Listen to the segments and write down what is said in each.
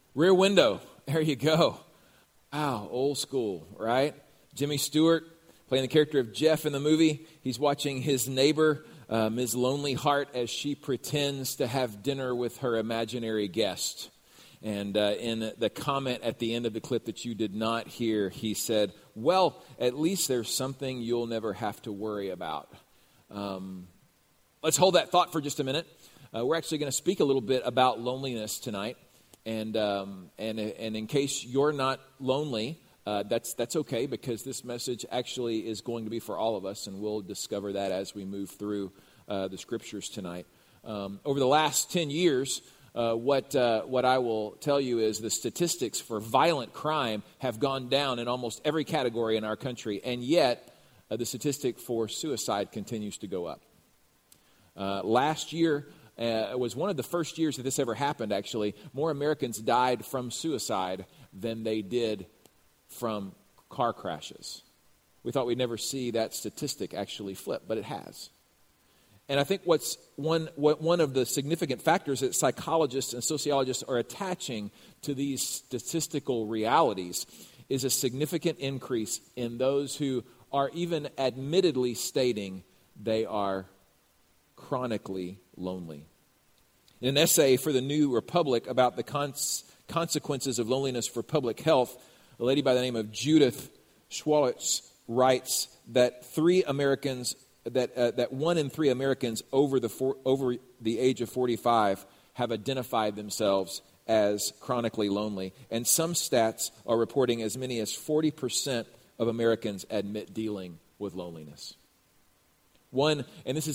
Rear Window. There you go. Wow, old school, right? Jimmy Stewart playing the character of Jeff in the movie. He's watching his neighbor, Ms. Lonely Heart, as she pretends to have dinner with her imaginary guest. And in the comment at the end of the clip that you did not hear, he said, well, at least there's something you'll never have to worry about. Let's hold that thought for just a minute. We're actually going to speak a little bit about loneliness tonight. And in case you're not lonely, that's okay, because this message actually is going to be for all of us, and we'll discover that as we move through the scriptures tonight. Over the last 10 years, what I will tell you is the statistics for violent crime have gone down in almost every category in our country, and yet the statistic for suicide continues to go up. Last year was one of the first years that this ever happened, actually. More Americans died from suicide than they did from car crashes. We thought we'd never see that statistic actually flip, but it has. And I think what's one of the significant factors that psychologists and sociologists are attaching to these statistical realities is a significant increase in those who are even admittedly stating they are chronically lonely. In an essay for the New Republic about the consequences of loneliness for public health, a lady by the name of Judith Schwalitz writes that that 1 in 3 Americans over the age of 45 have identified themselves as chronically lonely. And some stats are reporting as many as 40% of Americans admit dealing with loneliness. One, and this is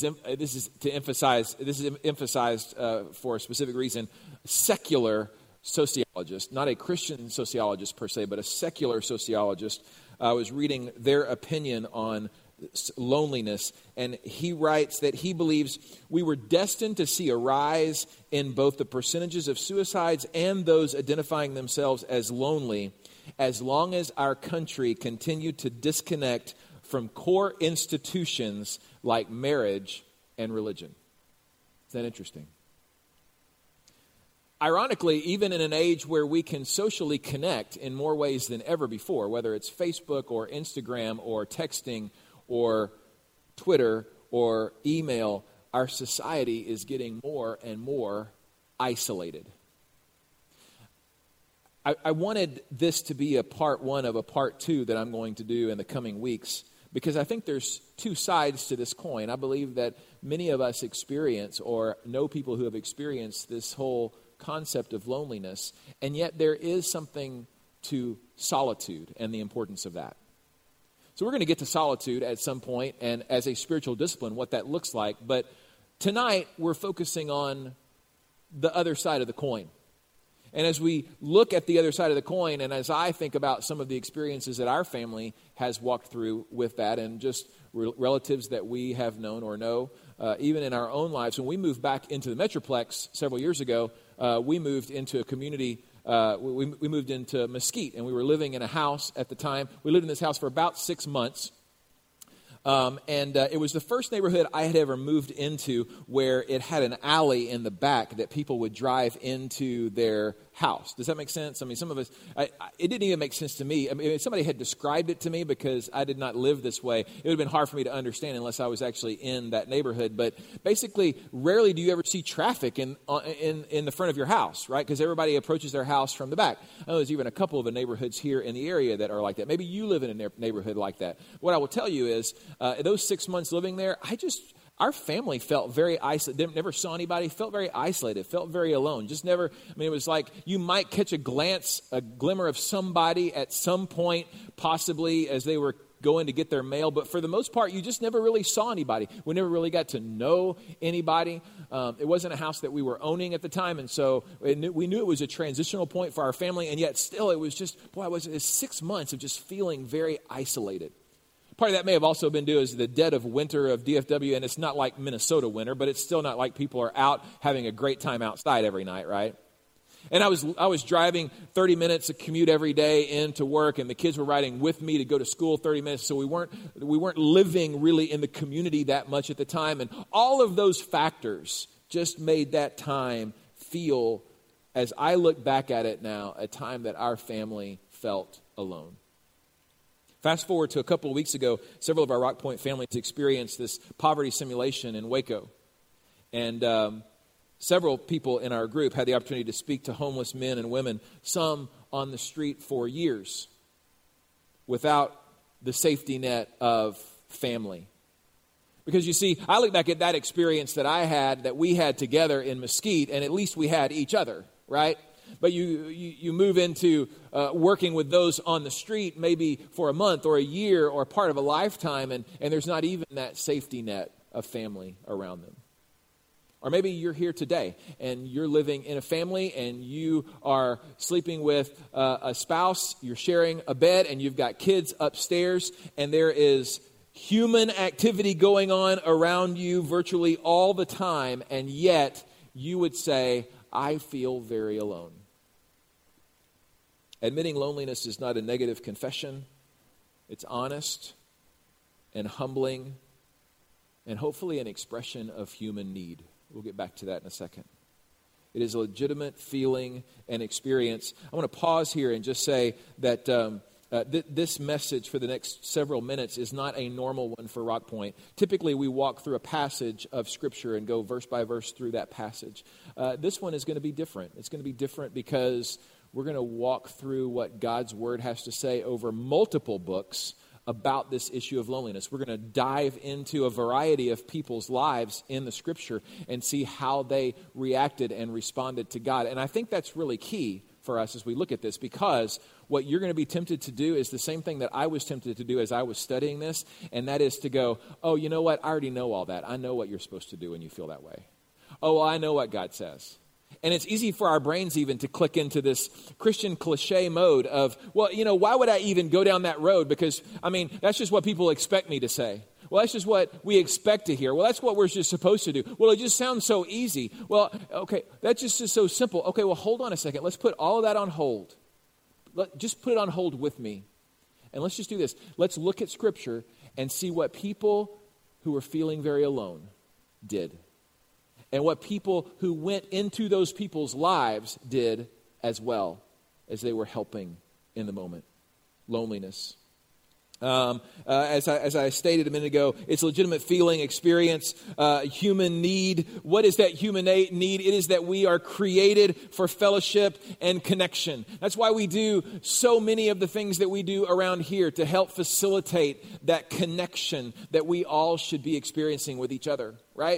emphasized for a specific reason, secular sociologist, not a Christian sociologist per se, but a secular sociologist, was reading their opinion on loneliness, and he writes that he believes we were destined to see a rise in both the percentages of suicides and those identifying themselves as lonely as long as our country continued to disconnect from core institutions like marriage and religion. Is that interesting? Ironically, even in an age where we can socially connect in more ways than ever before, whether it's Facebook or Instagram or texting or Twitter or email, our society is getting more and more isolated. I wanted this to be a part 1 of a part 2 that I'm going to do in the coming weeks, because I think there's 2 sides to this coin. I believe that many of us experience or know people who have experienced this whole concept of loneliness, and yet there is something to solitude and the importance of that. So we're going to get to solitude at some point, and as a spiritual discipline, what that looks like. But tonight, we're focusing on the other side of the coin. And as we look at the other side of the coin, and as I think about some of the experiences that our family has walked through with that, and just relatives that we have known or know, even in our own lives, when we moved back into the Metroplex several years ago, we moved into a community. We moved into Mesquite, and we were living in a house at the time. We lived in this house for about 6 months. And it was the first neighborhood I had ever moved into where it had an alley in the back that people would drive into their house. Does that make sense? I mean, some of us, it didn't even make sense to me. I mean, if somebody had described it to me, because I did not live this way, it would have been hard for me to understand unless I was actually in that neighborhood. But basically, rarely do you ever see traffic in the front of your house, right? Because everybody approaches their house from the back. I know there's even a couple of the neighborhoods here in the area that are like that. Maybe you live in a neighborhood like that. What I will tell you is, those 6 months living there, our family felt very isolated. Never saw anybody, felt very isolated, felt very alone. Just never, it was like you might catch a glimmer of somebody at some point, possibly as they were going to get their mail. But for the most part, you just never really saw anybody. We never really got to know anybody. It wasn't a house that we were owning at the time. And so we knew it was a transitional point for our family. And yet still, it was just, it was 6 months of just feeling very isolated. Part of that may have also been due as the dead of winter of DFW, and it's not like Minnesota winter, but it's still not like people are out having a great time outside every night, right? And I was driving 30 minutes a commute every day into work, and the kids were riding with me to go to school 30 minutes, so we weren't living really in the community that much at the time, and all of those factors just made that time feel as I look back at it now, a time that our family felt alone. Fast forward to a couple of weeks ago, several of our Rock Point families experienced this poverty simulation in Waco. And several people in our group had the opportunity to speak to homeless men and women, some on the street for years, without the safety net of family. Because you see, I look back at that experience that I had, that we had together in Mesquite, and at least we had each other, right? But you move into working with those on the street maybe for a month or a year or part of a lifetime, and there's not even that safety net of family around them. Or maybe you're here today and you're living in a family and you are sleeping with a spouse, you're sharing a bed and you've got kids upstairs, and there is human activity going on around you virtually all the time, and yet you would say, I feel very alone. Admitting loneliness is not a negative confession. It's honest and humbling and hopefully an expression of human need. We'll get back to that in a second. It is a legitimate feeling and experience. I want to pause here and just say that this message for the next several minutes is not a normal one for Rock Point. Typically, we walk through a passage of Scripture and go verse by verse through that passage. This one is going to be different. It's going to be different because we're going to walk through what God's Word has to say over multiple books about this issue of loneliness. We're going to dive into a variety of people's lives in the Scripture and see how they reacted and responded to God. And I think that's really key for us as we look at this, because what you're going to be tempted to do is the same thing that I was tempted to do as I was studying this, and that is to go, oh, you know what? I already know all that. I know what you're supposed to do when you feel that way. Oh, well, I know what God says. And it's easy for our brains even to click into this Christian cliche mode of, well, you know, why would I even go down that road? Because, I mean, that's just what people expect me to say. Well, that's just what we expect to hear. Well, that's what we're just supposed to do. Well, it just sounds so easy. Well, okay, that just is so simple. Okay, well, hold on a second. Let's put all of that on hold. Just put it on hold with me. And let's just do this. Let's look at Scripture and see what people who were feeling very alone did. And what people who went into those people's lives did as well as they were helping in the moment. Loneliness. As I stated a minute ago, it's a legitimate feeling, experience, human need. What is that human need? It is that we are created for fellowship and connection. That's why we do so many of the things that we do around here, to help facilitate that connection that we all should be experiencing with each other, right?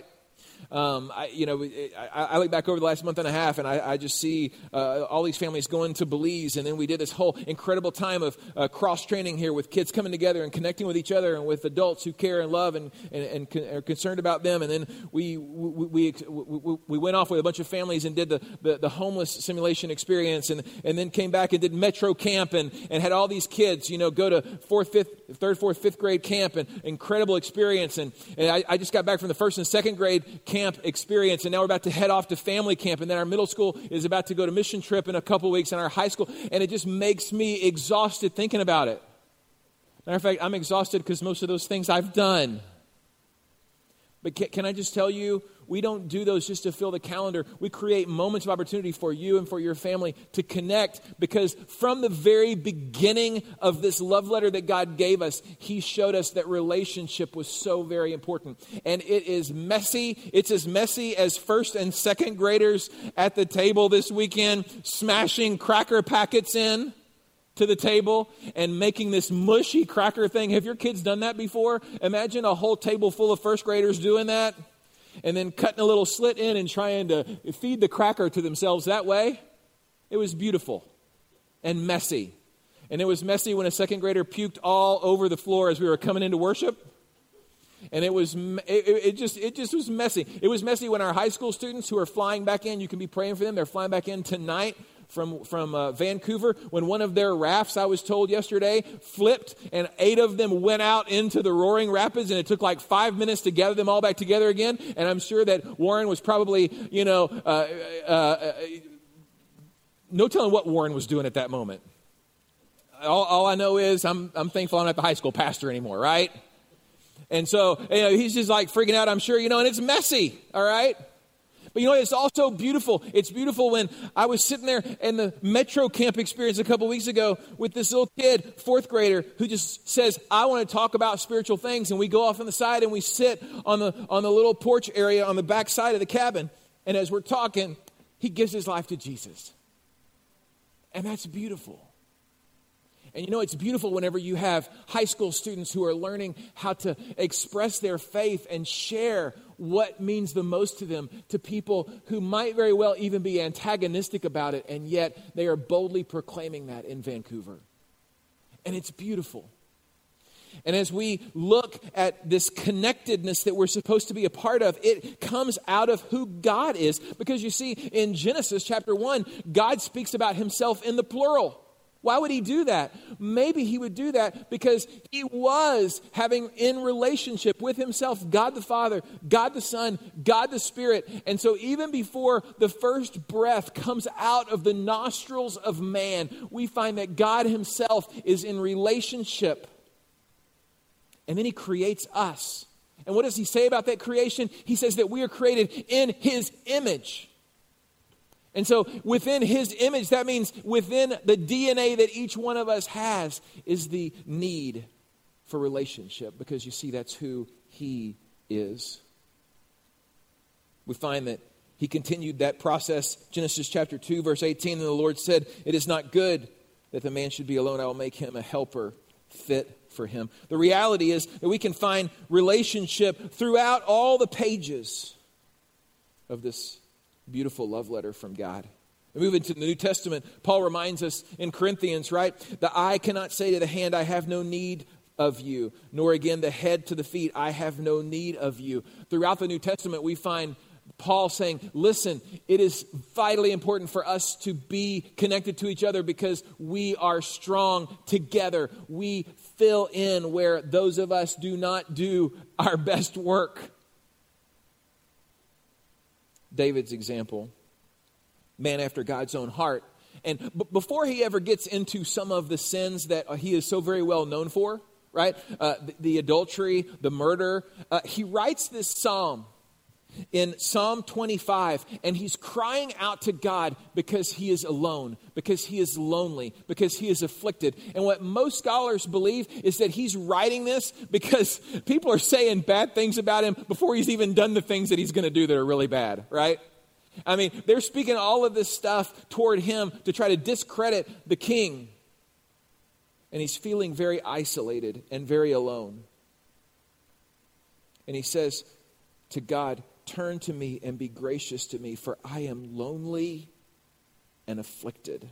I look back over the last month and a half, and I just see all these families going to Belize, and then we did this whole incredible time of cross-training here with kids coming together and connecting with each other and with adults who care and love and are concerned about them. And then we went off with a bunch of families and did the homeless simulation experience, and then came back and did Metro Camp and had all these kids, go to third, fourth, fifth grade camp, and incredible experience. And I just got back from the first and second grade camp experience, and now we're about to head off to family camp, and then our middle school is about to go to mission trip in a couple weeks, and our high school, and it just makes me exhausted thinking about it. Matter of fact, I'm exhausted because most of those things I've done. But can I just tell you, we don't do those just to fill the calendar. We create moments of opportunity for you and for your family to connect, because from the very beginning of this love letter that God gave us, He showed us that relationship was so very important. And it is messy. It's as messy as first and second graders at the table this weekend smashing cracker packets in to the table and making this mushy cracker thing. Have your kids done that before? Imagine a whole table full of first graders doing that, and then cutting a little slit in and trying to feed the cracker to themselves that way. It was beautiful and messy. And it was messy when a second grader puked all over the floor as we were coming into worship. And it just was messy. It was messy when our high school students who are flying back in, you can be praying for them, they're flying back in tonight from Vancouver, when one of their rafts, I was told yesterday, flipped, and 8 of them went out into the roaring rapids, and it took like 5 minutes to gather them all back together again. And I'm sure that Warren was probably, no telling what Warren was doing at that moment. All I know is I'm thankful I'm not the high school pastor anymore, right? And so, he's just like freaking out, I'm sure, and it's messy, all right? But you know, it's also beautiful. It's beautiful when I was sitting there in the Metro Camp experience a couple weeks ago with this little kid, fourth grader, who just says, I want to talk about spiritual things. And we go off on the side and we sit on the little porch area on the back side of the cabin. And as we're talking, he gives his life to Jesus. And that's beautiful. And you know, it's beautiful whenever you have high school students who are learning how to express their faith and share what means the most to them to people who might very well even be antagonistic about it, and yet they are boldly proclaiming that in Vancouver. And it's beautiful. And as we look at this connectedness that we're supposed to be a part of, it comes out of who God is. Because you see, in Genesis chapter 1, God speaks about himself in the plural. Why would he do that? Maybe he would do that because he was having in relationship with himself, God the Father, God the Son, God the Spirit. And so even before the first breath comes out of the nostrils of man, we find that God himself is in relationship. And then he creates us. And what does he say about that creation? He says that we are created in his image. And so within his image, that means within the DNA that each one of us has is the need for relationship, because you see, that's who he is. We find that he continued that process. Genesis chapter 2, verse 18, and the Lord said, "It is not good that the man should be alone. I will make him a helper fit for him." The reality is that we can find relationship throughout all the pages of this beautiful love letter from God. We move into the New Testament. Paul reminds us in Corinthians, right? The eye cannot say to the hand, I have no need of you, nor again the head to the feet, I have no need of you. Throughout the New Testament, we find Paul saying, listen, it is vitally important for us to be connected to each other because we are strong together. We fill in where those of us do not do our best work. David's example, man after God's own heart. And before he ever gets into some of the sins that he is so very well known for, right? The adultery, the murder, he writes this psalm in Psalm 25, and he's crying out to God because he is alone, because he is lonely, because he is afflicted. And what most scholars believe is that he's writing this because people are saying bad things about him before he's even done the things that he's going to do that are really bad, right? I mean, they're speaking all of this stuff toward him to try to discredit the king. And he's feeling very isolated and very alone. And he says to God, turn to me and be gracious to me, for I am lonely and afflicted.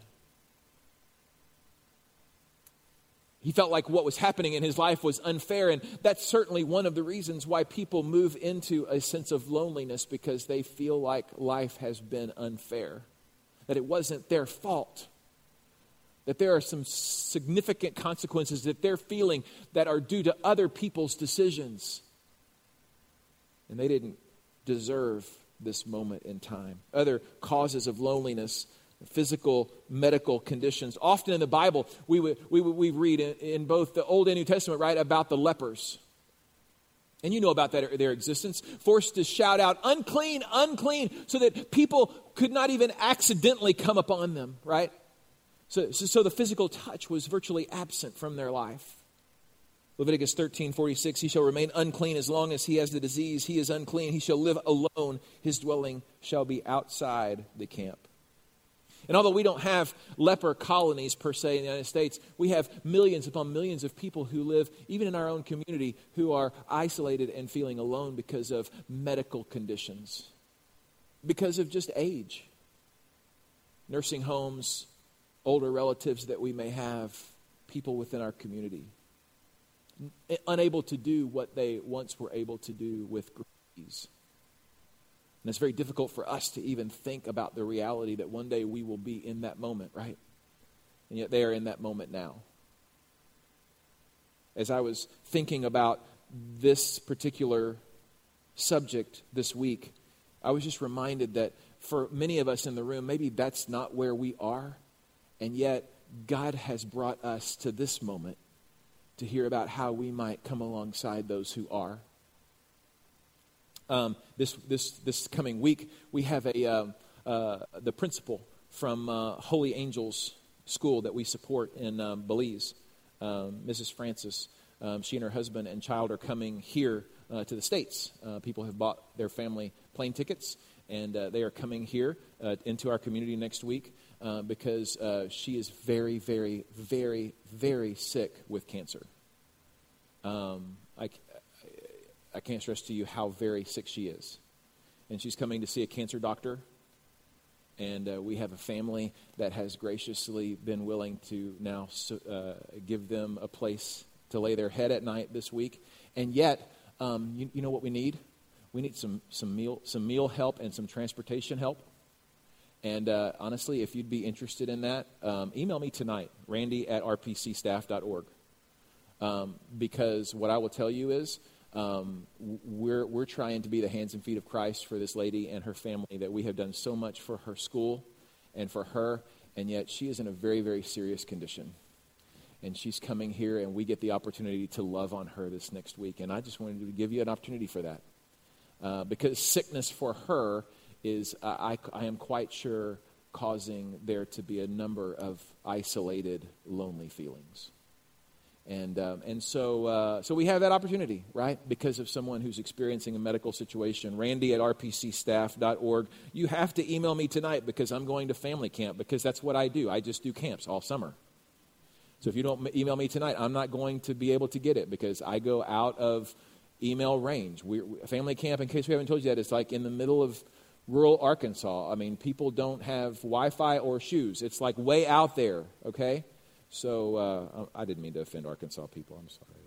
He felt like what was happening in his life was unfair, and that's certainly one of the reasons why people move into a sense of loneliness, because they feel like life has been unfair, that it wasn't their fault, that there are some significant consequences that they're feeling that are due to other people's decisions, and they didn't deserve this moment in time. Other causes of loneliness, physical, medical conditions. Often in the Bible, we read in both the Old and New Testament, right, about the lepers. And you know about their existence. Forced to shout out, unclean, unclean, so that people could not even accidentally come upon them, right? So the physical touch was virtually absent from their life. Leviticus 13:46, he shall remain unclean as long as he has the disease. He is unclean. He shall live alone. His dwelling shall be outside the camp. And although we don't have leper colonies per se in the United States, we have millions upon millions of people who live, even in our own community, who are isolated and feeling alone because of medical conditions, because of just age. Nursing homes, older relatives that we may have, people within our community, unable to do what they once were able to do with ease. And it's very difficult for us to even think about the reality that one day we will be in that moment, right? And yet they are in that moment now. As I was thinking about this particular subject this week, I was just reminded that for many of us in the room, maybe that's not where we are, and yet God has brought us to this moment to hear about how we might come alongside those who are. This coming week, we have the principal from Holy Angels School that we support in Belize, Mrs. Francis. She and her husband and child are coming here to the States. People have bought their family plane tickets, and they are coming here into our community next week because she is very, very, very, very sick with cancer. I can't stress to you how very sick she is. And she's coming to see a cancer doctor. And we have a family that has graciously been willing to now give them a place to lay their head at night this week. And yet, you know what we need? We need some meal help and some transportation help. And honestly, if you'd be interested in that, email me tonight, randy@rpcstaff.org. Because what I will tell you is we're trying to be the hands and feet of Christ for this lady and her family, that we have done so much for her school and for her, and yet she is in a very, very serious condition. And she's coming here, and we get the opportunity to love on her this next week. And I just wanted to give you an opportunity for that. Because sickness for her is, I am quite sure, causing there to be a number of isolated, lonely feelings. And so we have that opportunity, right? Because of someone who's experiencing a medical situation. Randy@rpcstaff.org. You have to email me tonight because I'm going to family camp, because that's what I do. I just do camps all summer. So if you don't email me tonight, I'm not going to be able to get it because I go out of email range. Family camp, in case we haven't told you that, it's like in the middle of rural Arkansas. I mean, people don't have Wi-Fi or shoes. It's like way out there, okay? So I didn't mean to offend Arkansas people. I'm sorry.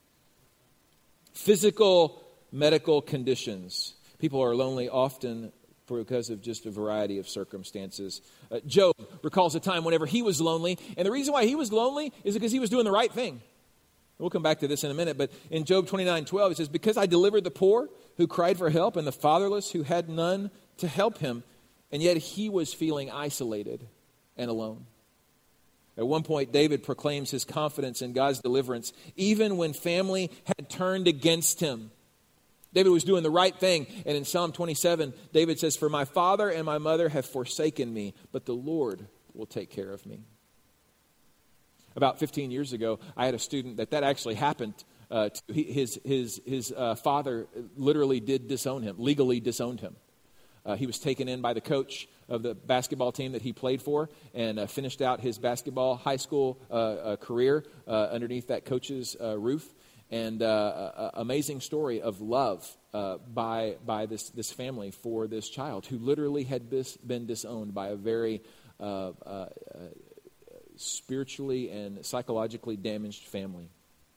Physical, medical conditions. People are lonely often because of just a variety of circumstances. Job recalls a time whenever he was lonely. And the reason why he was lonely is because he was doing the right thing. We'll come back to this in a minute. But in Job 29:12, it says, "Because I delivered the poor who cried for help and the fatherless who had none to help him, and yet he was feeling isolated and alone." At one point, David proclaims his confidence in God's deliverance, even when family had turned against him. David was doing the right thing. And in Psalm 27, David says, "For my father and my mother have forsaken me, but the Lord will take care of me." About 15 years ago, I had a student that actually happened to. His father literally did disown him, legally disowned him. He was taken in by the coach of the basketball team that he played for, and finished out his basketball high school career underneath that coach's roof. And amazing story of love by this family for this child who literally had been disowned by a very spiritually and psychologically damaged family.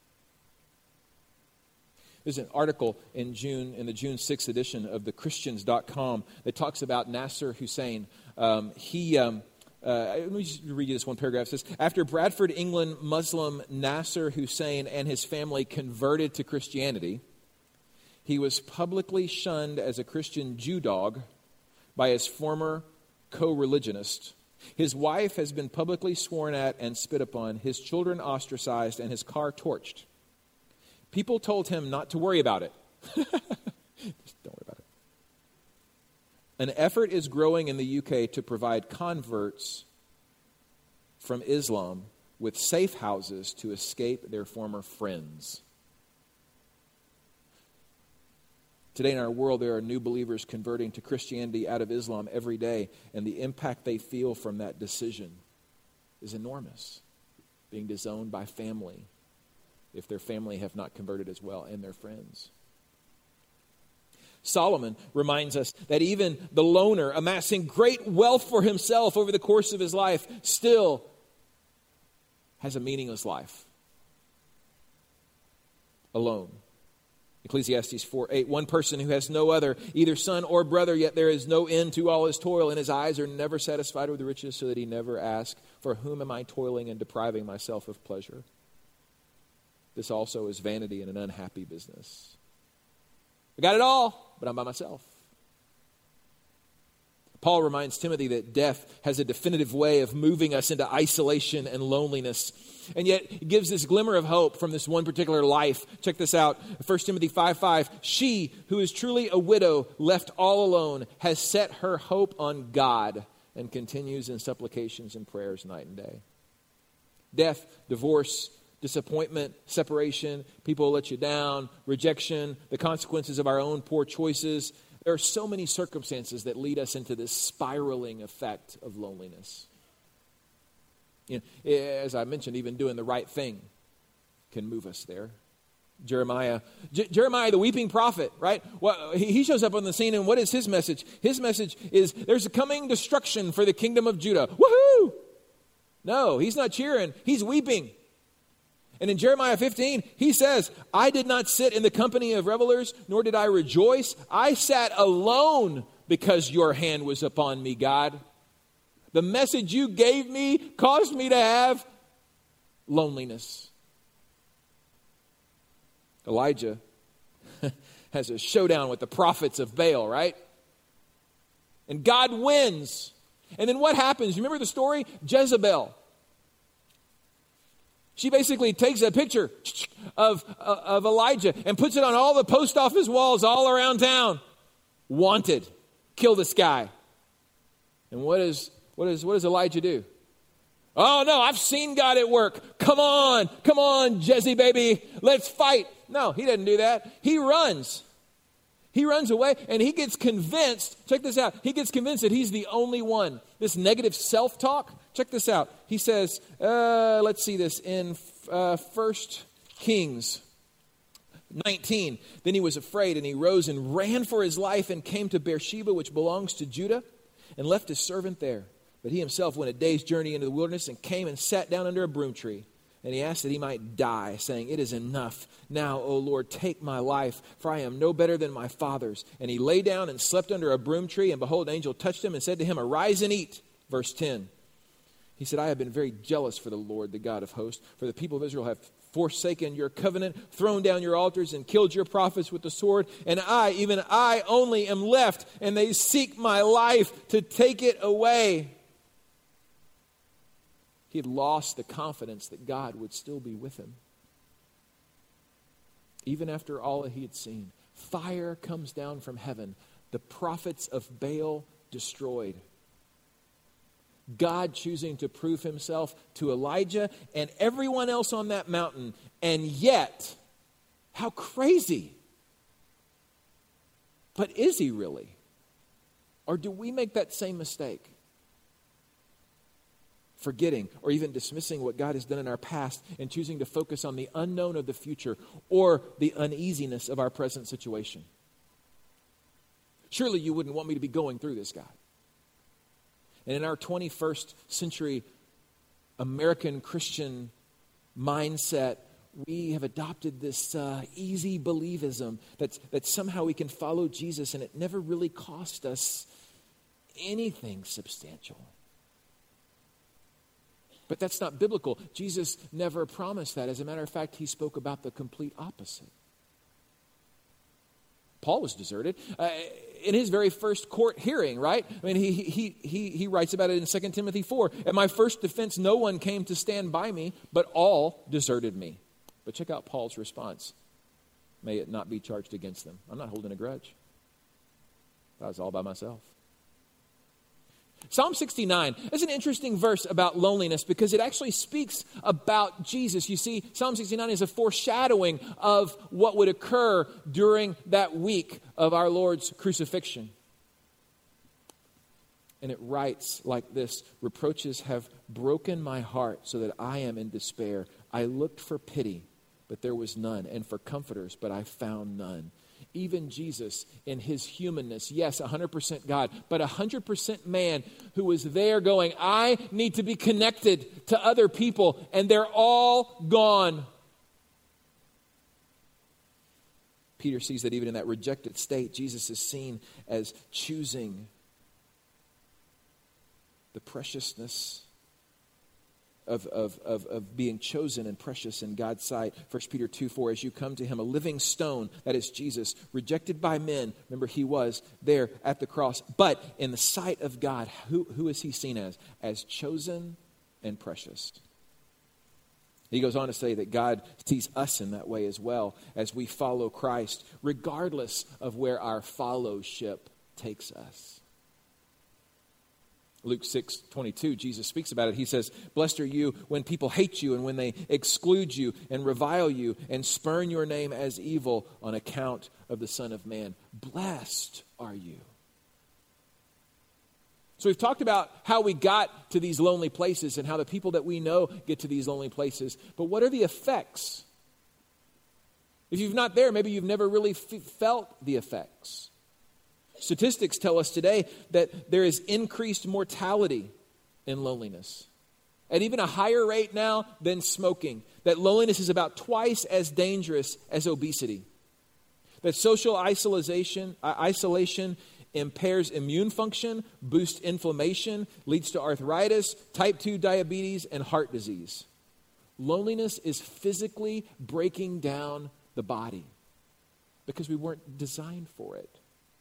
There's an article in the June 6th edition of thechristians.com that talks about Nasser Hussein. Let me just read you this one paragraph. It says, "After Bradford, England, Muslim Nasser Hussein and his family converted to Christianity, he was publicly shunned as a Christian Jew dog by his former co-religionist. His wife has been publicly sworn at and spit upon, his children ostracized, and his car torched. People told him not to worry about it." Just don't worry about it. "An effort is growing in the UK to provide converts from Islam with safe houses to escape their former friends." Today in our world, there are new believers converting to Christianity out of Islam every day, and the impact they feel from that decision is enormous. Being disowned by family, if their family have not converted as well, and their friends. Solomon reminds us that even the loner, amassing great wealth for himself over the course of his life, still has a meaningless life. Alone. Ecclesiastes 4:8, "One person who has no other, either son or brother, yet there is no end to all his toil, and his eyes are never satisfied with riches, so that he never asks, for whom am I toiling and depriving myself of pleasure? This also is vanity and an unhappy business. I got it all, but I'm by myself." Paul reminds Timothy that death has a definitive way of moving us into isolation and loneliness. And yet he gives this glimmer of hope from this one particular life. Check this out. 1 Timothy 5:5. She who is truly a widow, left all alone, has set her hope on God and continues in supplications and prayers night and day. Death, divorce, disappointment, separation, people will let you down, rejection, the consequences of our own poor choices. There are so many circumstances that lead us into this spiraling effect of loneliness. You know, as I mentioned, even doing the right thing can move us there. Jeremiah, the weeping prophet, right? Well, he shows up on the scene, and what is his message? His message is, there's a coming destruction for the kingdom of Judah. Woohoo! No, he's not cheering. He's weeping. And in Jeremiah 15, he says, I did not sit in the company of revelers, nor did I rejoice. I sat alone because your hand was upon me, God. The message you gave me caused me to have loneliness. Elijah has a showdown with the prophets of Baal, right? And God wins. And then what happens? You remember the story? Jezebel. She basically takes a picture of Elijah and puts it on all the post office walls all around town. Wanted. Kill this guy. And what does Elijah do? Oh no, I've seen God at work. Come on, Jesse baby, let's fight. No, he doesn't do that. He runs. He runs away and he gets convinced, check this out, he gets convinced that he's the only one. This negative self-talk, check this out. He says, let's see this in 1 Kings 19. Then he was afraid and he rose and ran for his life and came to Beersheba, which belongs to Judah, and left his servant there. But he himself went a day's journey into the wilderness and came and sat down under a broom tree. And he asked that he might die, saying, it is enough. Now, O Lord, take my life, for I am no better than my fathers. And he lay down and slept under a broom tree. And behold, an angel touched him and said to him, arise and eat. Verse 10. He said, I have been very jealous for the Lord, the God of hosts. For the people of Israel have forsaken your covenant, thrown down your altars, and killed your prophets with the sword. And I, even I only am left, and they seek my life to take it away. He had lost the confidence that God would still be with him. Even after all that he had seen, fire comes down from heaven. The prophets of Baal destroyed. God choosing to prove himself to Elijah and everyone else on that mountain. And yet, how crazy. But is he really? Or do we make that same mistake? Forgetting or even dismissing what God has done in our past and choosing to focus on the unknown of the future or the uneasiness of our present situation. Surely you wouldn't want me to be going through this, God. And in our 21st century American Christian mindset, we have adopted this easy believism that somehow we can follow Jesus and it never really cost us anything substantial. But that's not biblical. Jesus never promised that. As a matter of fact, he spoke about the complete opposite. Paul was deserted in his very first court hearing, right? I mean, he writes about it in 2 Timothy 4. At my first defense, no one came to stand by me, but all deserted me. But check out Paul's response. May it not be charged against them. I'm not holding a grudge. I was all by myself. Psalm 69 is an interesting verse about loneliness because it actually speaks about Jesus. You see, Psalm 69 is a foreshadowing of what would occur during that week of our Lord's crucifixion. And it writes like this, reproaches have broken my heart so that I am in despair. I looked for pity, but there was none, and for comforters, but I found none. Even Jesus in his humanness, yes, 100% God, but 100% man who was there going, I need to be connected to other people, and they're all gone. Peter sees that even in that rejected state, Jesus is seen as choosing the preciousness of being chosen and precious in God's sight. 1 Peter 2:4, as you come to him, a living stone, that is Jesus, rejected by men. Remember, he was there at the cross. But in the sight of God, who is he seen as? As chosen and precious. He goes on to say that God sees us in that way as well as we follow Christ, regardless of where our fellowship takes us. Luke 6:22, Jesus speaks about it. He says, "Blessed are you when people hate you and when they exclude you and revile you and spurn your name as evil on account of the Son of Man. Blessed are you." So we've talked about how we got to these lonely places and how the people that we know get to these lonely places. But what are the effects? If you're not there, maybe you've never really felt the effects. Statistics tell us today that there is increased mortality in loneliness. At even a higher rate now than smoking. That loneliness is about twice as dangerous as obesity. That social isolation impairs immune function, boosts inflammation, leads to arthritis, type 2 diabetes, and heart disease. Loneliness is physically breaking down the body because we weren't designed for it.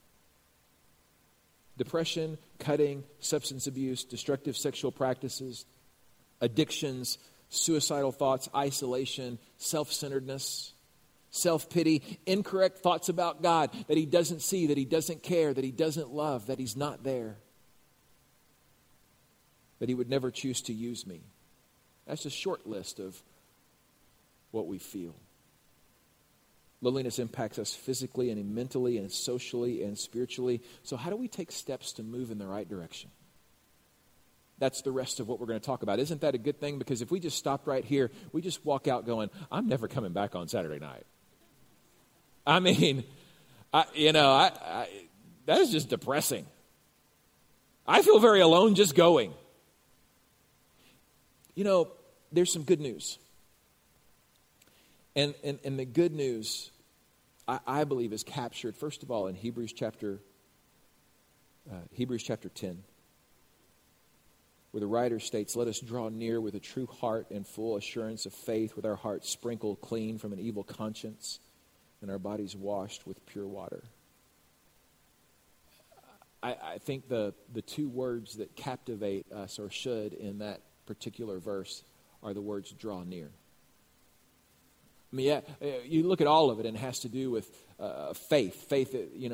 Depression, cutting, substance abuse, destructive sexual practices, addictions, suicidal thoughts, isolation, self-centeredness, self-pity, incorrect thoughts about God, that he doesn't see, that he doesn't care, that he doesn't love, that he's not there, that he would never choose to use me. That's a short list of what we feel. Loneliness impacts us physically and mentally and socially and spiritually. So how do we take steps to move in the right direction? That's the rest of what we're going to talk about. Isn't that a good thing? Because if we just stopped right here, we just walk out going, I'm never coming back on Saturday night. I mean, that is just depressing. I feel very alone just going. There's some good news. And the good news, I believe, is captured, first of all, in Hebrews chapter 10, where the writer states, "Let us draw near with a true heart and full assurance of faith, with our hearts sprinkled clean from an evil conscience and our bodies washed with pure water." I think the two words that captivate us, or should, in that particular verse are the words "draw near." I mean, yeah, you look at all of it, and it has to do with faith. Faith,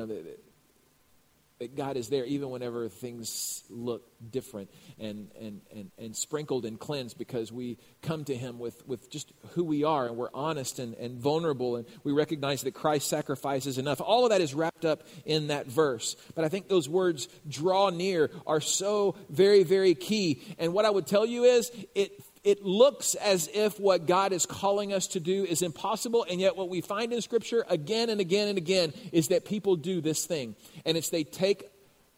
that God is there even whenever things look different, and sprinkled and cleansed, because we come to him with just who we are, and we're honest and vulnerable, and we recognize that Christ's sacrifice is enough. All of that is wrapped up in that verse. But I think those words, draw near, are so very, very key. And what I would tell you is, it looks as if what God is calling us to do is impossible, and yet what we find in Scripture again and again and again is that people do this thing, and it's they take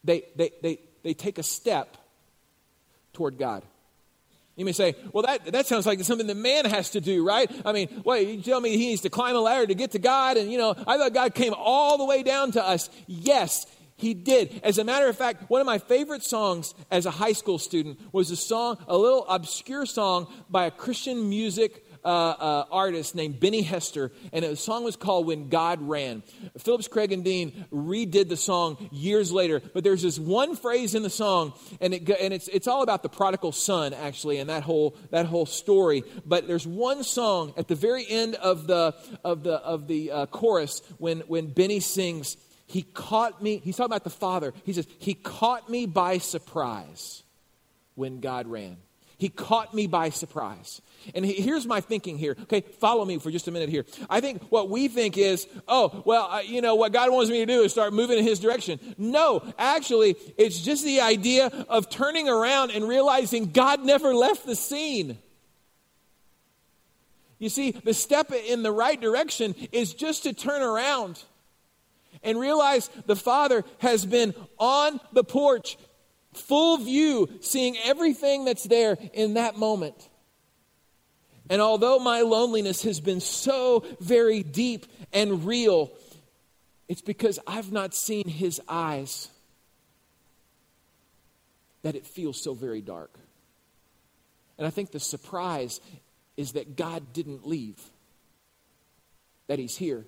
a step toward God. You may say, well, that sounds like something that man has to do, right? I mean, you tell me he needs to climb a ladder to get to God, and I thought God came all the way down to us. Yes, he did. As a matter of fact, one of my favorite songs as a high school student was a little obscure song by a Christian music artist named Benny Hester, and the song was called "When God Ran." Phillips, Craig, and Dean redid the song years later, but there's this one phrase in the song, and it's all about the prodigal son, actually, and that whole story. But there's one song at the very end of the chorus when Benny sings, "He caught me." He's talking about the Father. He says, "He caught me by surprise when God ran." He caught me by surprise. And here's my thinking here. Okay, follow me for just a minute here. I think what we think is, what God wants me to do is start moving in his direction. No, actually, it's just the idea of turning around and realizing God never left the scene. You see, the step in the right direction is just to turn around and realize the Father has been on the porch, full view, seeing everything that's there in that moment. And although my loneliness has been so very deep and real, it's because I've not seen his eyes that it feels so very dark. And I think the surprise is that God didn't leave, that he's here.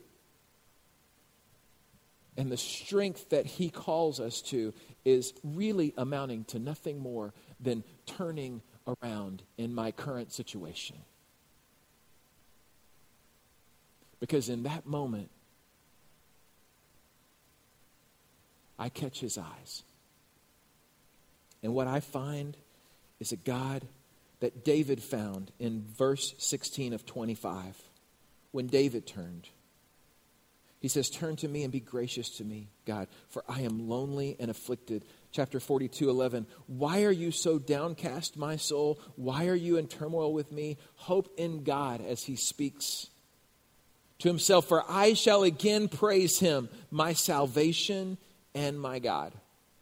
And the strength that he calls us to is really amounting to nothing more than turning around in my current situation. Because in that moment, I catch his eyes. And what I find is a God that David found in verse 16 of 25. When David turned, he says, turn to me and be gracious to me, God, for I am lonely and afflicted. Chapter 42:11. Why are you so downcast, my soul? Why are you in turmoil with me? Hope in God as he speaks to himself, for I shall again praise him, my salvation and my God.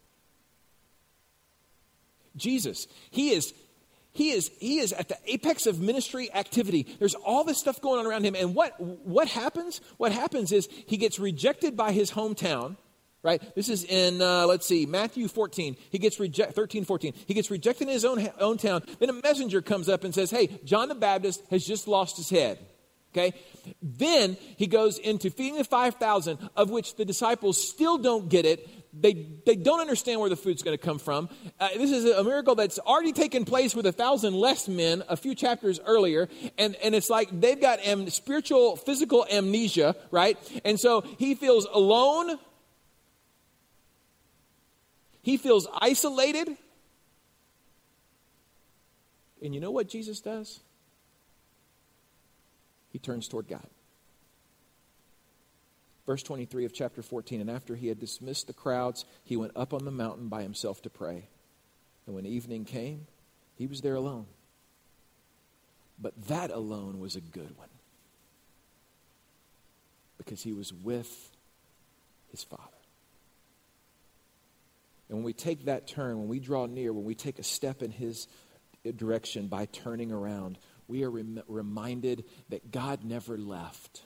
Jesus, he is at the apex of ministry activity. There's all this stuff going on around him. And what happens? What happens is he gets rejected by his hometown, right? This is in, Matthew 14. 13, 14. He gets rejected in his own town. Then a messenger comes up and says, hey, John the Baptist has just lost his head. Okay? Then he goes into feeding the 5,000, of which the disciples still don't get it. They don't understand where the food's going to come from. This is a miracle that's already taken place with 1,000 less men a few chapters earlier. And it's like they've got spiritual, physical amnesia, right? And so he feels alone. He feels isolated. And you know what Jesus does? He turns toward God. Verse 23 of chapter 14, and after he had dismissed the crowds, he went up on the mountain by himself to pray. And when evening came, he was there alone. But that alone was a good one, because he was with his Father. And when we take that turn, when we draw near, when we take a step in his direction by turning around, we are reminded that God never left.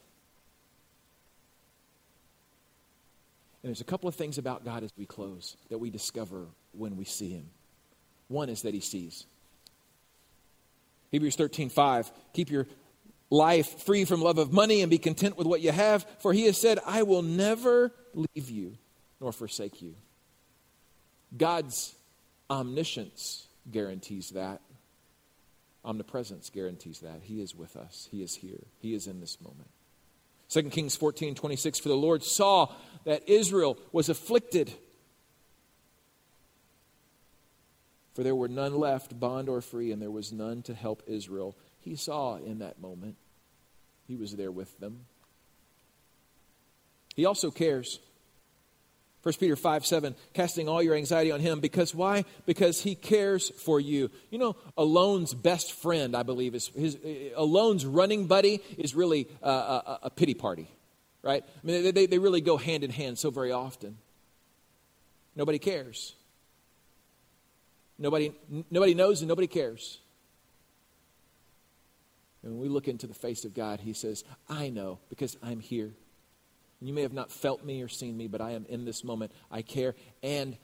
And there's a couple of things about God as we close that we discover when we see him. One is that he sees. Hebrews 13:5, keep your life free from love of money and be content with what you have, for he has said, I will never leave you nor forsake you. God's omniscience guarantees that. Omnipresence guarantees that. He is with us. He is here. He is in this moment. 2 Kings 14:26, for the Lord saw that Israel was afflicted, for there were none left, bond or free, and there was none to help Israel. He saw in that moment. He was there with them. He also cares. 1 Peter 5:7, casting all your anxiety on him. Because why? Because he cares for you. You know, Alone's best friend, I believe, is Alone's running buddy is really a pity party, right? I mean, they really go hand in hand so very often. Nobody cares. Nobody knows and nobody cares. And when we look into the face of God, he says, I know because I'm here. You may have not felt me or seen me, but I am in this moment. I care and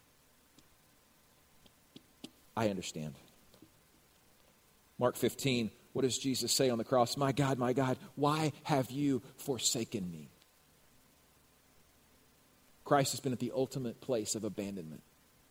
I understand. Mark 15, what does Jesus say on the cross? My God, why have you forsaken me? Christ has been at the ultimate place of abandonment.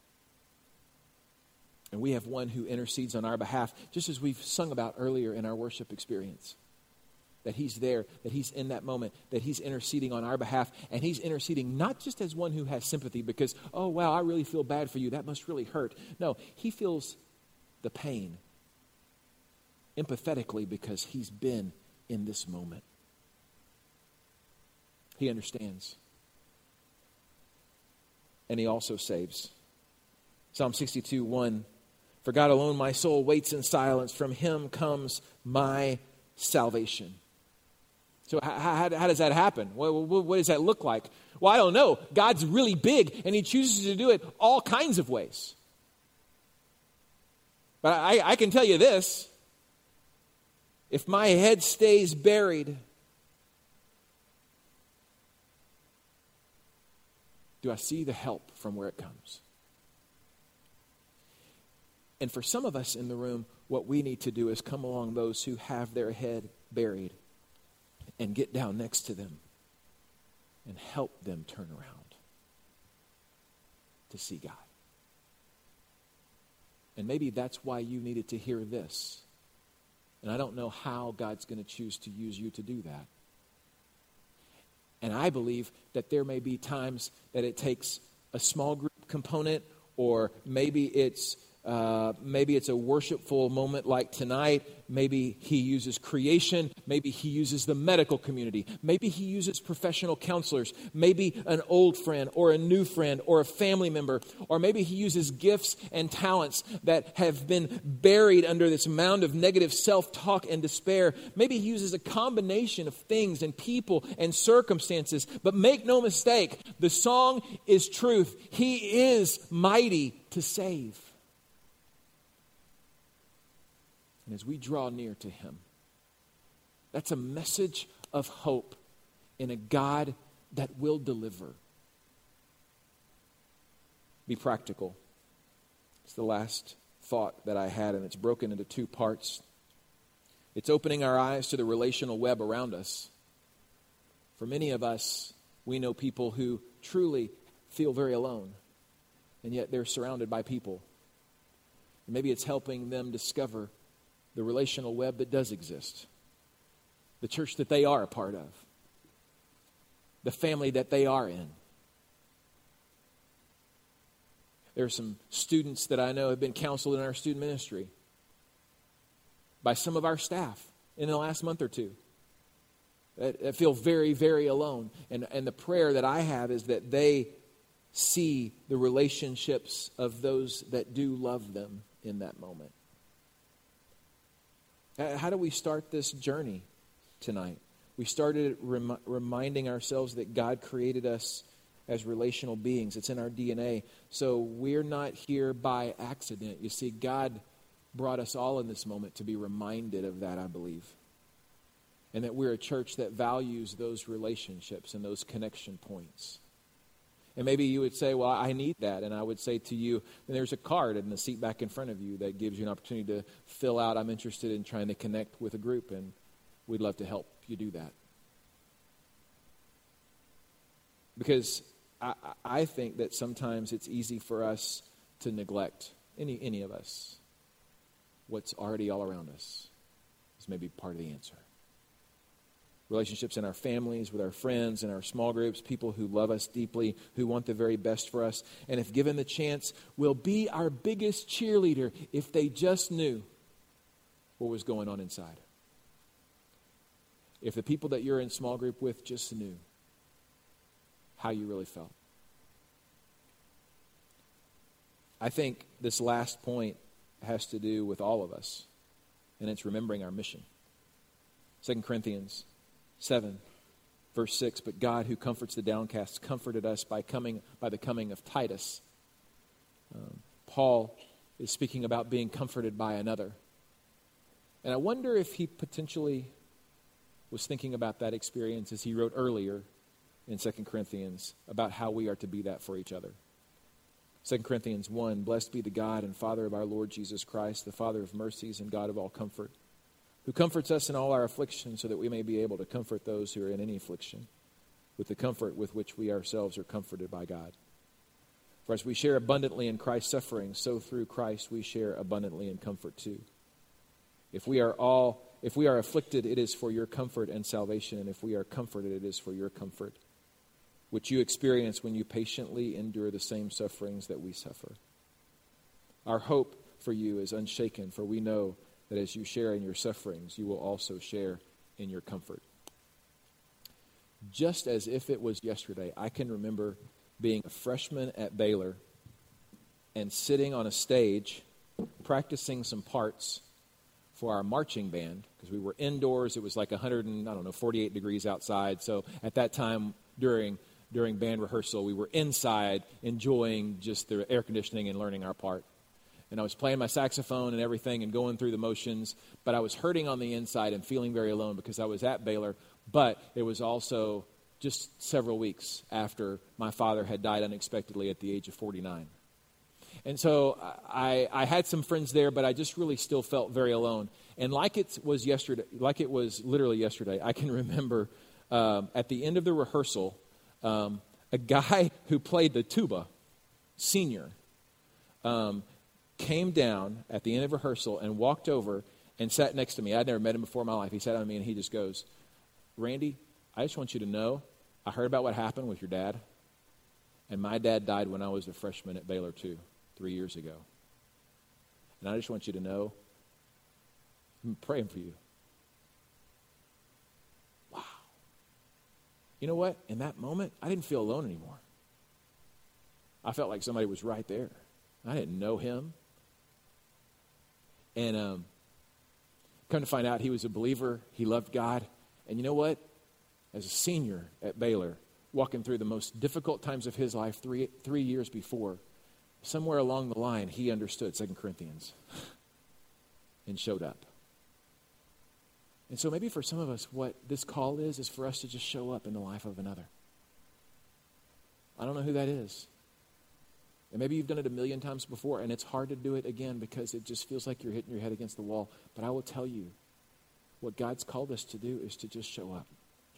And we have one who intercedes on our behalf, just as we've sung about earlier in our worship experience. That he's there, that he's in that moment, that he's interceding on our behalf. And he's interceding not just as one who has sympathy because, oh, wow, I really feel bad for you. That must really hurt. No, he feels the pain empathetically because he's been in this moment. He understands. And he also saves. Psalm 62:1, for God alone my soul waits in silence. From him comes my salvation. So how does that happen? What does that look like? Well, I don't know. God's really big, and he chooses to do it all kinds of ways. But I can tell you this. If my head stays buried, do I see the help from where it comes? And for some of us in the room, what we need to do is come along those who have their head buried and get down next to them and help them turn around to see God. And maybe that's why you needed to hear this. And I don't know how God's going to choose to use you to do that. And I believe that there may be times that it takes a small group component, or maybe it's a worshipful moment like tonight. Maybe he uses creation. Maybe he uses the medical community. Maybe he uses professional counselors. Maybe an old friend or a new friend or a family member. Or maybe he uses gifts and talents that have been buried under this mound of negative self-talk and despair. Maybe he uses a combination of things and people and circumstances. But make no mistake, the song is truth. He is mighty to save. And as we draw near to him, that's a message of hope in a God that will deliver. Be practical. It's the last thought that I had, and it's broken into two parts. It's opening our eyes to the relational web around us. For many of us, we know people who truly feel very alone, and yet they're surrounded by people. And maybe it's helping them discover the relational web that does exist, the church that they are a part of, the family that they are in. There are some students that I know have been counseled in our student ministry by some of our staff in the last month or two that feel very, very alone. And the prayer that I have is that they see the relationships of those that do love them in that moment. How do we start this journey tonight? We started reminding ourselves that God created us as relational beings. It's in our DNA. So we're not here by accident. You see, God brought us all in this moment to be reminded of that, I believe. And that we're a church that values those relationships and those connection points. And maybe you would say, well, I need that. And I would say to you, then there's a card in the seat back in front of you that gives you an opportunity to fill out, I'm interested in trying to connect with a group, and we'd love to help you do that. Because I think that sometimes it's easy for us to neglect, any of us, what's already all around us is maybe part of the answer. Relationships in our families, with our friends, in our small groups, people who love us deeply, who want the very best for us, and if given the chance, will be our biggest cheerleader if they just knew what was going on inside. If the people that you're in small group with just knew how you really felt. I think this last point has to do with all of us, and it's remembering our mission. 2 Corinthians 7, verse 6, but God who comforts the downcast comforted us by the coming of Titus. Paul is speaking about being comforted by another. And I wonder if he potentially was thinking about that experience as he wrote earlier in 2 Corinthians about how we are to be that for each other. 2 Corinthians 1, blessed be the God and Father of our Lord Jesus Christ, the Father of mercies and God of all comfort, who comforts us in all our affliction so that we may be able to comfort those who are in any affliction with the comfort with which we ourselves are comforted by God. For as we share abundantly in Christ's suffering, so through Christ we share abundantly in comfort too. If we are afflicted, it is for your comfort and salvation, and if we are comforted, it is for your comfort, which you experience when you patiently endure the same sufferings that we suffer. Our hope for you is unshaken, for we know that as you share in your sufferings, you will also share in your comfort. Just as if it was yesterday, I can remember being a freshman at Baylor and sitting on a stage practicing some parts for our marching band, because we were indoors. It was like 48 degrees outside. So at that time during band rehearsal, we were inside enjoying just the air conditioning and learning our part. And I was playing my saxophone and everything and going through the motions, but I was hurting on the inside and feeling very alone because I was at Baylor, but it was also just several weeks after my father had died unexpectedly at the age of 49. And so I had some friends there, but I just really still felt very alone. And like it was literally yesterday, I can remember at the end of the rehearsal, a guy who played the tuba, senior, came down at the end of rehearsal and walked over and sat next to me. I'd never met him before in my life. He sat on me and he just goes, "Randy, I just want you to know, I heard about what happened with your dad. And my dad died when I was a freshman at Baylor too, 3 years ago. And I just want you to know, I'm praying for you." Wow. You know what? In that moment, I didn't feel alone anymore. I felt like somebody was right there. I didn't know him. And come to find out, he was a believer. He loved God. And you know what? As a senior at Baylor, walking through the most difficult times of his life 3 years before, somewhere along the line, he understood 2 Corinthians and showed up. And so maybe for some of us, what this call is for us to just show up in the life of another. I don't know who that is. And maybe you've done it 1,000,000 times before, and it's hard to do it again because it just feels like you're hitting your head against the wall. But I will tell you, what God's called us to do is to just show up.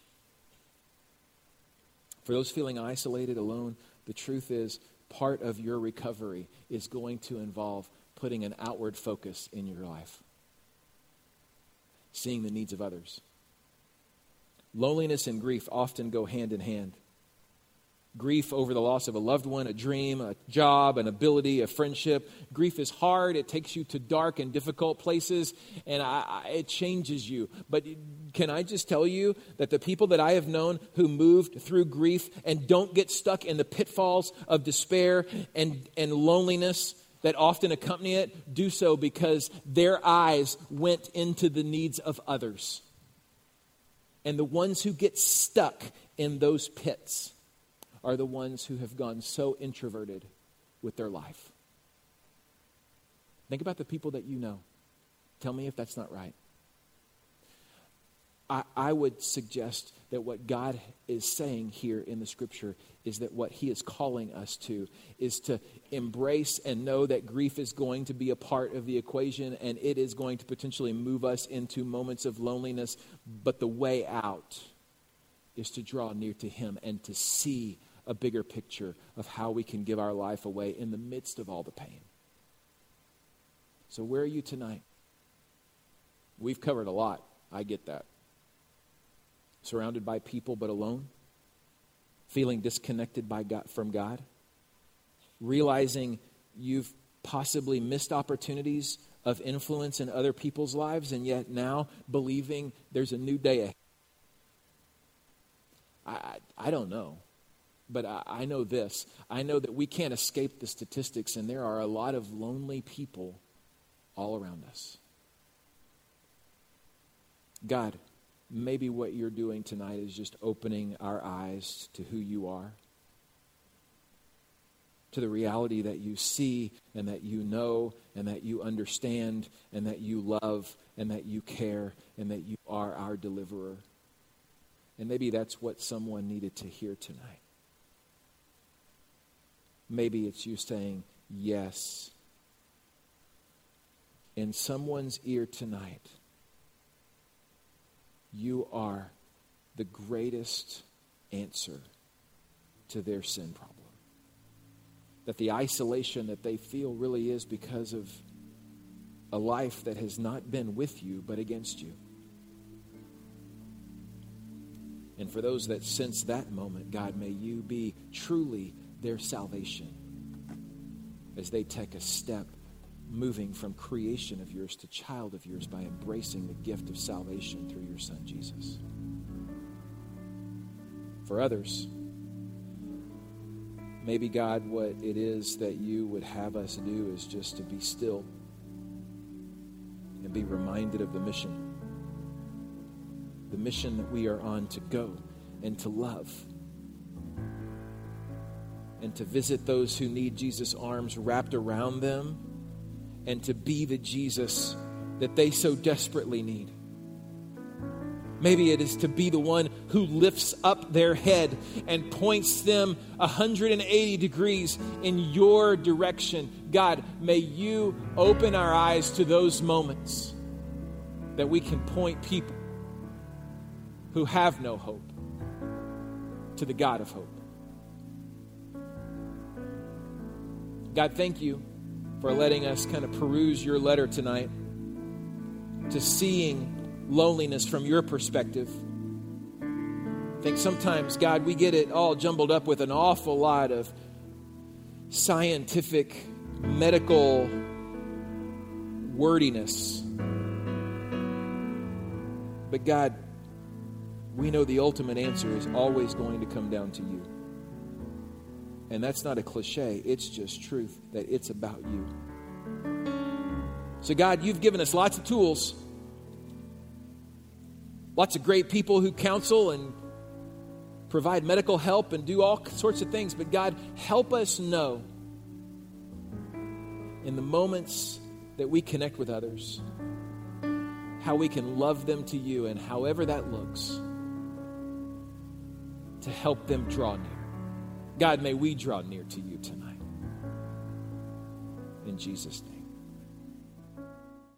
For those feeling isolated, alone, the truth is part of your recovery is going to involve putting an outward focus in your life. Seeing the needs of others. Loneliness and grief often go hand in hand. Grief over the loss of a loved one, a dream, a job, an ability, a friendship. Grief is hard. It takes you to dark and difficult places, and it changes you. But can I just tell you that the people that I have known who moved through grief and don't get stuck in the pitfalls of despair and loneliness that often accompany it, do so because their eyes went into the needs of others. And the ones who get stuck in those pits are the ones who have gone so introverted with their life. Think about the people that you know. Tell me if that's not right. I would suggest that what God is saying here in the scripture is that what he is calling us to is to embrace and know that grief is going to be a part of the equation and it is going to potentially move us into moments of loneliness. But the way out is to draw near to him and to see a bigger picture of how we can give our life away in the midst of all the pain. So where are you tonight? We've covered a lot. I get that. Surrounded by people but alone. Feeling disconnected from God. Realizing you've possibly missed opportunities of influence in other people's lives and yet now believing there's a new day ahead. I don't know. But I know this. I know that we can't escape the statistics, and there are a lot of lonely people all around us. God, maybe what you're doing tonight is just opening our eyes to who you are, to the reality that you see and that you know and that you understand and that you love and that you care and that you are our deliverer. And maybe that's what someone needed to hear tonight. Maybe it's you saying yes. In someone's ear tonight, you are the greatest answer to their sin problem. That the isolation that they feel really is because of a life that has not been with you but against you. And for those that sense that moment, God, may you be truly their salvation as they take a step moving from creation of yours to child of yours by embracing the gift of salvation through your Son, Jesus. For others, maybe, God, what it is that you would have us do is just to be still and be reminded of the mission that we are on, to go and to love and to visit those who need Jesus' arms wrapped around them and to be the Jesus that they so desperately need. Maybe it is to be the one who lifts up their head and points them 180 degrees in your direction, God, may you open our eyes to those moments that we can point people who have no hope to the God of hope. God, thank you for letting us kind of peruse your letter tonight, to seeing loneliness from your perspective. I think sometimes, God, we get it all jumbled up with an awful lot of scientific, medical wordiness. But God, we know the ultimate answer is always going to come down to you. And that's not a cliche. It's just truth, that it's about you. So God, you've given us lots of tools, lots of great people who counsel and provide medical help and do all sorts of things. But God, help us know in the moments that we connect with others, how we can love them to you, and however that looks, to help them draw near. God, may we draw near to you tonight. In Jesus' name.